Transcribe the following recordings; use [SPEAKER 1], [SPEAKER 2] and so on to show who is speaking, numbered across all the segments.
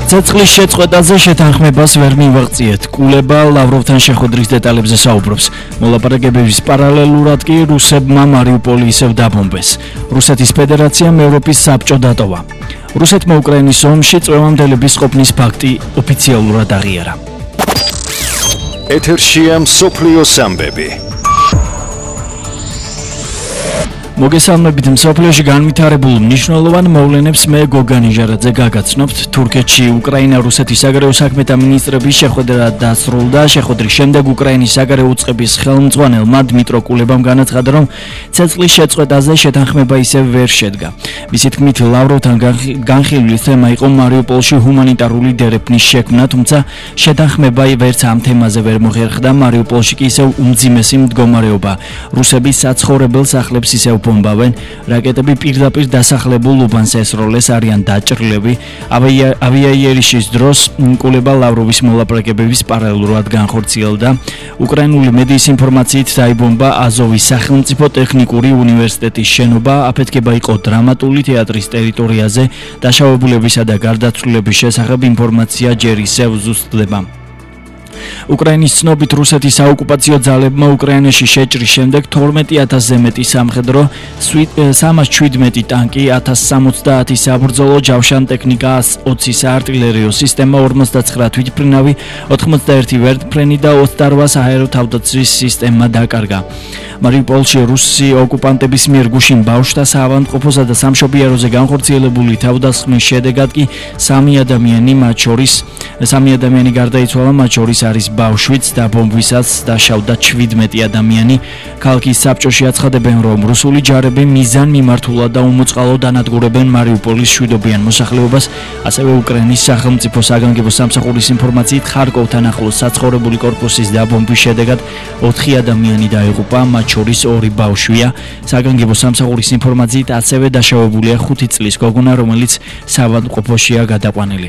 [SPEAKER 1] Ცეცხლის შეწყვეტაზე შეთანხმებას ვერ მივაღწიეთ. კულება ლავროვთან შეხვედრის დეტალებზე საუბრობს. მოლაპარაკებების პარალელურად კი რუსებმა მარიუპოლი ისევ დაბომბეს. რუსეთის ფედერაციამ ევროპის საბჭო დატოვა. რუსეთმა უკრაინის ომში წვევამდელების ყოფნის ფაქტი ოფიციალურად აღიარა.
[SPEAKER 2] ეთერშია მსოფლიოს ამბები.
[SPEAKER 1] მოგესალმებით მსოფლიოში განვითარებულ მნიშვნელოვან მოვლენებს მე გოგან იჟარაძე გაგაცნობთ. თურქეთში უკრაინა-რუსეთის საგარეო საქმეთა მინისტრების შეხვედრა დასრულდა. შეხვედრის შემდეგ უკრაინის საგარეო უწყების ხელმძღვანელმა დმიტრო კულებამ განაცხადა, რომ ცეცხლის შეწყვეტაზე შეთანხმება ისევ ვერ შედგა. მისი თქმით, ლავროვთან განხილვის თემა იყო მარიუპოლში ჰუმანიტარული დერეფნის შექმნა, თუმცა შეთანხმება ვერც ამ თემაზე ვერ მოხერხდა. მარიუპოლში კი ისევ უმძიმესი მდგომარეობა. რუსები საცხოვრებელ სახლებს ისევ ბომბავენ, რაკეტები პირდაპირ დასახლებულ უბანს ესროლეს, არიან დაჭრილები. ავიაიერიშის დროს კულება ლავროვის მოლაპარაკებების პარალელურად განხორციელდა. უკრაინული მედიის ინფორმაციით დაიბომბა აზოვის სახელმწიფო ტექნიკური უნივერსიტეტის შენობა. აფეთქება იყო დრამატული თეატრის ტერიტორიაზე. დაშავებულებისა და გარდაცვლილების შესახებ ინფორმაცია ჯერ ისევ ზუსტდება. უკრაინის ცნობით რუსეთის საოკუპაციო ძალებმა უკრაინაში შეჭრის შემდეგ 12,000-ზე მეტი სამხედრო, 317 ტანკი, 1070 საბრძოლო ჯავშან ტექნიკა, 20 საარტილერიო სისტემა, 59 თვითმფრინავი, 81 ვერტმფრენი და 28 საჰაერო თავდაცვის სისტემა დაკარგა. მარიუპოლში რუსი ოკუპანტების მიერ გუშინ ბავშვთა საავადმყოფოსა და სამშობიაროზე განხორციელებული თავდასხმის შედეგად კი 3 ადამიანი გარდაიცვალა, მათ შორის არის ბავშვიც და ბომბვისაც დაშავდა 17 ადამიანი. ქალაქის საბჭოში აცხადებენ, რომ რუსული ჯარები მიზანმიმართულად და უმოწყალოდ ანადგურებენ მარიუპოლის მშვიდობიან მოსახლეობას. ასევე უკრაინის სახელმწიფო საგანგებო სამსახურის ინფორმაციით, ხარკოვთან ახლოს საცხოვრებელი კორპუსის დაბომბვის შედეგად 4 ადამიანი დაიღუპა, მათ შორის 2 ბავშვია. საგანგებო სამსახურის ინფორმაციით ასევე დაშავებულია 5 წლის გოგონა, რომელიც საავადმყოფოშია გადაყვანილი.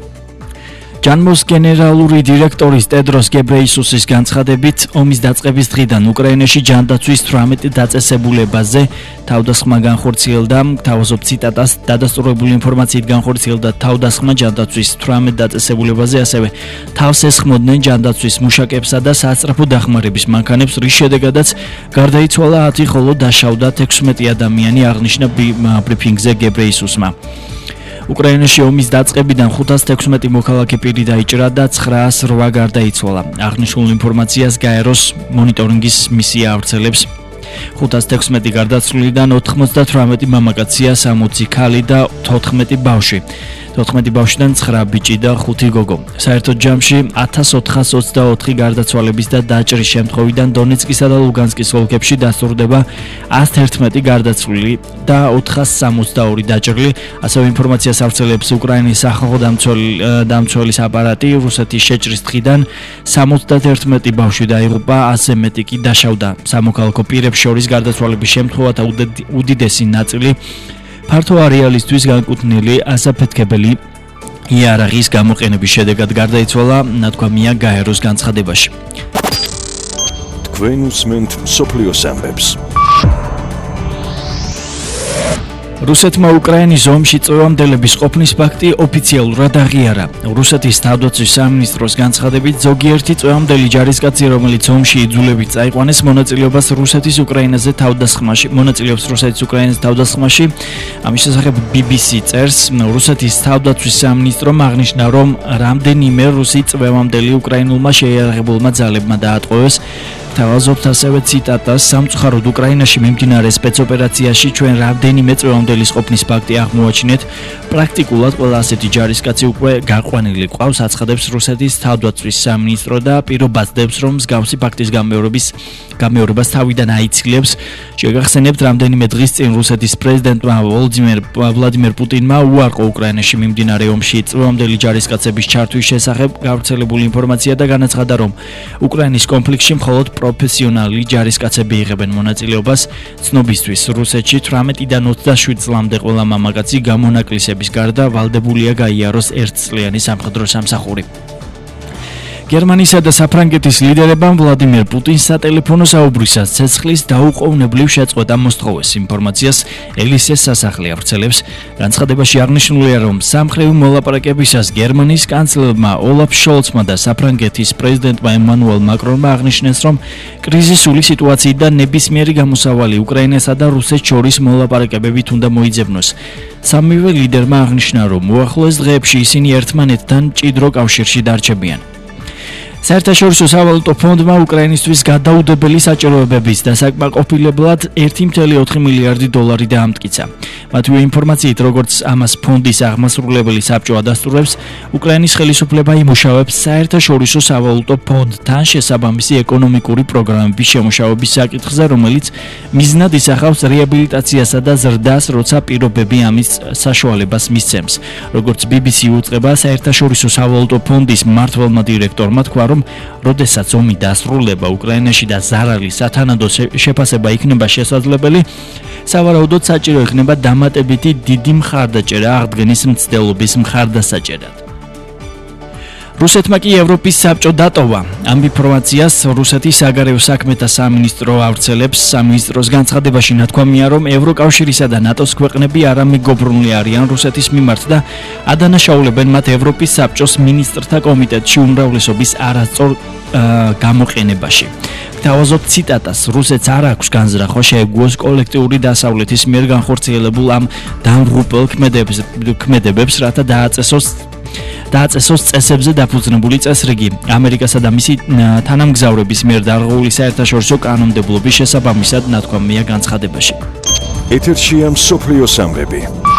[SPEAKER 1] ჯანმოს გენერალური დირექტორის ტედროს გებრეისუსის განცხადებით, ომის დაწყების დღიდან უკრაინაში ჯანდაცვის 18 დაწესებულებაზე თავდასხმა განხორციელდა. თავაზობ ციტატას, დადასტურებული ინფორმაციით განხორციელდა თავდასხმა ჯანდაცვის 18 დაწესებულებაზე, ასევე თავს ესხმოდნენ ჯანდაცვის მუშაკებსა და სასწრაფო დახმარების მანქანებს, რის შედეგადაც გარდაიცვალა 10, ხოლო დაშავდა 16 ადამიანი, აღნიშნა ბრიფინგზე გებრეისუსმა. უკრაინაში ომის დაწყებიდან 516 მოქალაქე პირი დაიჭრა და 908 გარდაიცვალა. აღნიშნულ ინფორმაციას გაეროს მონიტორინგის მისია ავრცელებს. 516 გარდაცვლილიდან 98 მამაკაცია, 60 ქალი და 14 ბავშვი. 14 ბავშვიდან 9 ბიჭი და 5 გოგო. საერთოდ ჯამში 1424 გარდაცვალების და დაჭრის შემთხვევიდან დონეცკისა და ლუგანსკის ოლქებში დასტურდება 111 გარდაცვლილი და 462 დაჭრილი. ასევე ინფორმაციას ავრცელებს უკრაინის სახალხო დამცველის აპარატი. რუსეთის შეჭრის დღიდან 71 ბავშვი დაიღუპა, 100-ზე მეტი კი დაშავდა. სამოქალაქო პირებს შორის გარდაცვალების შემთხვევათა უდიდესი ნაწილი ფართო არეალისთვის განკუთვნილი ასაფეთქებელი იარაღის გამოყენების შედეგად გარდაიცვალა, ნათქვამია გაეროს განცხადებაში.
[SPEAKER 2] თქვენ უსმენთ მსოფლიოს ამბებს.
[SPEAKER 1] რუსეთმა უკრაინის ომში წვევამდელების ყოფნის ფაქტი ოფიციალურად აღიარა. რუსეთის თავდაცვის სამინისტროს განცხადებით, ზოგიერთი წვევამდელი ჯარისკაცი, რომელიც ომში იძულებით წაიყვანეს მონაწილეობას რუსეთის უკრაინაზე თავდასხმაში, ამის შესახებ BBC წერს. რუსეთის თავდაცვის სამინისტრომ აღნიშნა, რომ რამდენიმე რუსი წვევამდელი უკრაინულმა შეიარაღებულმა ძალებმა დაატყვევეს. თავაზობთ ასევე ციტატას, სამწუხაროდ უკრაინაში მიმდინარე სპეცოპერაციაში ჩვენ რამდენიმე წვევამდელის ყოფნის ფაქტი აღმოაჩინეთ. პრაქტიკულად ყველა ასეთი ჯარისკაცი უკვე გაყვანილი ყავს, აცხადებს რუსეთის თავდაცვის სამინისტრო და პირობას დებს, რომ მსგავსი ფაქტის გამეორებას თავიდან აიცილებს. შეგახსენებთ, რამდენიმე დღის წინ რუსეთის პრეზიდენტმა ვლადიმერ პუტინმა უარყო უკრაინაში მიმდინარე ომში წვევამდელი ჯარისკაცების ჩართვის შესახებ გავრცელებული ინფორმაცია და განაცხადა, რომ უკრაინის კონფლიქტში მხოლოდ პროფესიონალი ჯარისკაცები იღებენ მონაწილეობას. ცნობისთვის, რუსეთში 18-დან 27 წლამდე ყველა მამაკაცი გამონაკლისების გარდა ვალდებულია გაიაროს ერთწლიანი სამხედრო სამსახური. გერმანისა და საფრანგეთის ლიდერებმა ვლადიმერ პუტინს სატელეფონო საუბრისას ცეცხლის დაუყოვნებლივ შეწყვეტა მოსთხოვეს. ინფორმაციას ელისეს სასახლე ავრცელებს. განცხადებაში აღნიშნულია, რომ სამხრივი მოლაპარაკებისას გერმანიის კანცლერმა ოლაფ შოლცმა და საფრანგეთის პრეზიდენტმა ემანუელ მაკრონმა აღნიშნეს, რომ კრიზისული სიტუაციიდან ნებისმიერი გამოსავალი უკრაინასა და რუსეთს შორის მოლაპარაკებებით უნდა მოიძებნოს. სამივე ლიდერმა აღნიშნა, რომ უახლოეს დღეებში ისინი ერთმანეთთან მჭიდრო კავშირში დარჩებიან. საერთაშორისო სავალუტო ფონდმა უკრაინისთვის გადაუდებელი საჭიროებების დასაკმაყოფილებლად 1.4 მილიარდი დოლარი დაამტკიცა. მათივე ინფორმაციით, როგორც ამას ფონდის აღმასრულებელი საბჭო ადასტურებს, უკრაინის ხელისუფლება იმუშავებს საერთაშორისო სავალუტო ფონდთან შესაბამისი ეკონომიკური პროგრამების შემუშავების საკითხზე, რომელიც მიზნად ისახავს რეაბილიტაციასა და ზრდას, როცა პირობები ამის საშუალებას მისცემს. როგორც BBC უწყება, საერთაშორისო სავალუტო ფონდის მმართველმა დირექტორმა თქვა, რომ როდესაც ომი დასრულდება უკრაინაში და ზარალი სათანადო შეფასება იქნება შესაძლებელი, სავარაუდოდ საჭირო იქნება დამატებითი დიდი მხარდაჭერა აღდგენის მცდელობის მხარდასაჭერად. რუსეთმა კი ევროპის საბჭო დატოვა. ამ ინფორმაციას რუსეთის საგარეო საქმეთა სამინისტრო ავრცელებს. სამინისტროს განცხადებაში ნათქვამია, რომ ევროკავშირისა და ნატოს ქვეყნები არამეგობრული არიან რუსეთის მიმართ და ადანაშაულებენ მათ ევროპის საბჭოს მინისტრთა კომიტეტში უმრავლესობის არასწორ გამოყენებაში. თავაზობ ციტატას, რუსეთს არ აქვს განზრახვა შეეგუოს კოლექტიური დასავლეთის მიერ განხორციელებულ ამ დამღუპელ ქმედებებს, რათა დააწესოს წესებზე დაფუძნებული წესრიგი. ამერიკასა და მისი თანამგზავრების მიერ დარღვეული საერთაშორისო კანონმდებლობის შესაბამისად ნათქვამია განცხადებაში.
[SPEAKER 2] ეთერშია მსოფლიო სამბები.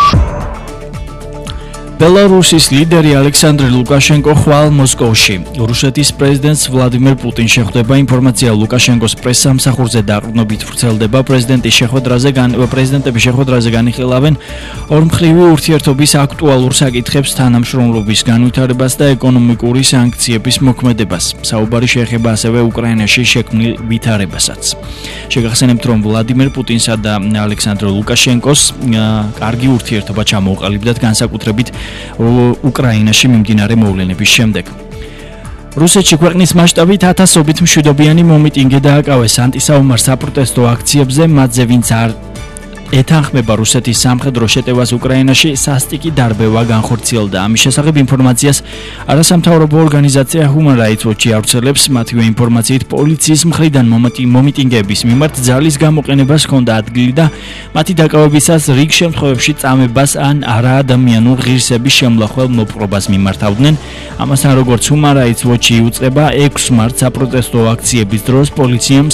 [SPEAKER 1] ბელარუსის ლიდერი ალექსანდრე ლუკაშენკო ხვალ მოსკოვში. რუსეთის პრეზიდენტს ვლადიმერ პუტინს შეხვდება. ინფორმაცია ლუკაშენკოს პრესსამსახურზე დაყრდნობით ვრცელდება. პრეზიდენტების შეხვედრაზე განიხილავენ ორმხრივი ურთიერთობის აქტუალურ საკითხებს, თანამშრომლობის განვითარებას და ეკონომიკური სანქციების მოქმედებას. საუბარი შეეხება ასევე უკრაინაში შექმნილ ვითარებასაც. შეგახსენებთ, რომ ვლადიმერ პუტინსა და ალექსანდრე ლუკაშენკოს კარგი ურთიერთობა ჩამოუყალიბდათ განსაკუთრებით უკრაინაში მიმდინარე მოვლენების შემდეგ. რუსეთში ქვეყნის მასშტაბით ათასობით მშვიდობიანი მომიტინგე დააკავეს ანტისაომარ საპროტესტო აქციებზე, მათზე ვინც არ ეთანხმება რუსეთის სამხედრო შეტევას უკრაინაში, სასტიკი დარბევა განხორციელდა. ამის შესახებ ინფორმაციას არასამთავრობო ორგანიზაცია Human Rights Watch ავრცელებს. მათივე ინფორმაციით, პოლიციის მხრიდან მომიტინგეების მიმართ ძალის გამოყენებას ჰქონდა ადგილი და მათი დაკავებისას რიგ შემთხვევებში წამებას ან არაადამიანურ ღირსების შემლახველ მოპყრობას მიმართავდნენ. ამასთან, როგორც Human Rights Watch იუწყება, 6 მარტს საპროტესტო აქციების დროს პოლიციამ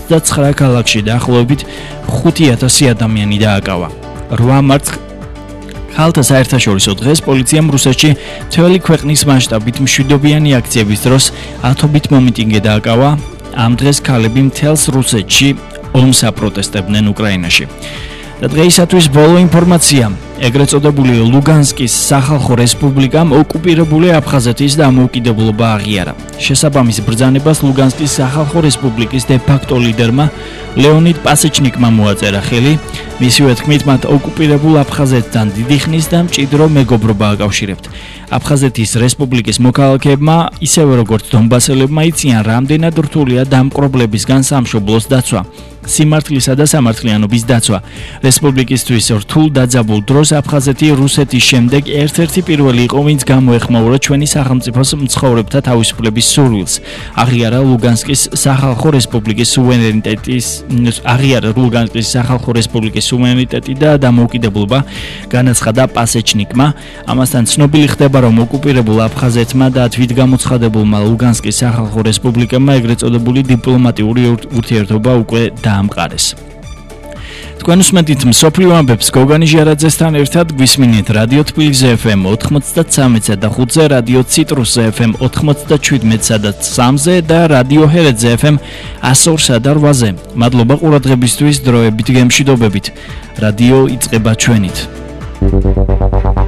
[SPEAKER 1] 69 ქალაქში დაახლოებით 5000 ადამიანი დააკავა. 8 მარტს ხალხთა საერთაშორისო დღეს პოლიციამ რუსეთში მთელი ქვეყნის მასშტაბით მშვიდობიანი აქციების დროს ათობით მომიტინგე დააკავა. ამ დღეს ქალები მთელს რუსეთში ომს აპროტესტებდნენ უკრაინაში. და დღეისათვის ბოლო ინფორმაცია. ეგრეთ წოდებული ლუგანსკის სახალხო რესპუბლიკამ ოკუპირებული აფხაზეთის დამოუკიდებლობა აღიარა. შესაბამის ბრძანებას ლუგანსკის სახალხო რესპუბლიკის დე-ფაქტო ლიდერმა ლეონიდ პასეჩნიკმა მოაწერა ხელი. მისივე თქმით, მათ ოკუპირებულ აფხაზეთთან დიდი ხნის და მჭიდრო მეგობრობა აკავშირებთ. აფხაზეთის რესპუბლიკის მოქალაქეებმა, ისევე როგორც დონბასელებმა იციან, რამდენად რთულია დამპყრობლებისგან სამშობლოს დაცვა, სიმართლისა და სამართლიანობის დაცვა. რესპუბლიკისთვის რთულ დაძაბულ დროს აფხაზეთი რუსეთის შემდეგ ერთ-ერთი პირველი იყო, ვინც გამოეხმაურა ჩვენი სახელმწიფოს მცხოვრებთა თავისუფლების სურვილს. აღიარა ლუგანსკის სახალხო რესპუბლიკის სუვერენიტეტი და დამოუკიდებლობა, განაცხადა პასეჩნიკმა. ამასთან ცნობილი ხდება, რომ ოკუპირებულ აფხაზეთმა და თვითგამოცხადებულმა ლუგანსკის სახალხო რესპუბლიკებმა ეგრეთ წოდებული დიპლომატიური ურთიერთობა უკვე დაამყარეს. თქვენ უსმენთ მსოფლიო ამბებს გოგანი ჟარაძესთან ერთად. გვისმინეთ რადიო თბილისზე FM 93-ზე და 5-ზე, რადიო ციტრუსზე FM 97-სა და 3-ზე და რადიო ჰერეთზე FM 102-სა და 8-ზე. მადლობა ყურადღებისთვის, დროებით გემშვიდობებით. რადიო იწყება ჩვენით.